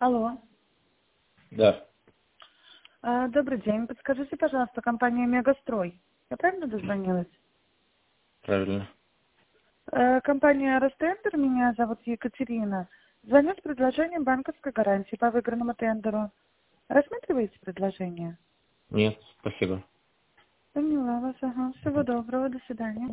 Алло. Да, Добрый день. Подскажите, пожалуйста, компания «Мегастрой». Я правильно дозвонилась? правильно. Компания «Ростендер», меня зовут Екатерина. Звоню с предложением банковской гарантии по выигранному тендеру. Рассматриваете предложение? Нет, спасибо. Поняла вас, ага. Всего доброго, до свидания.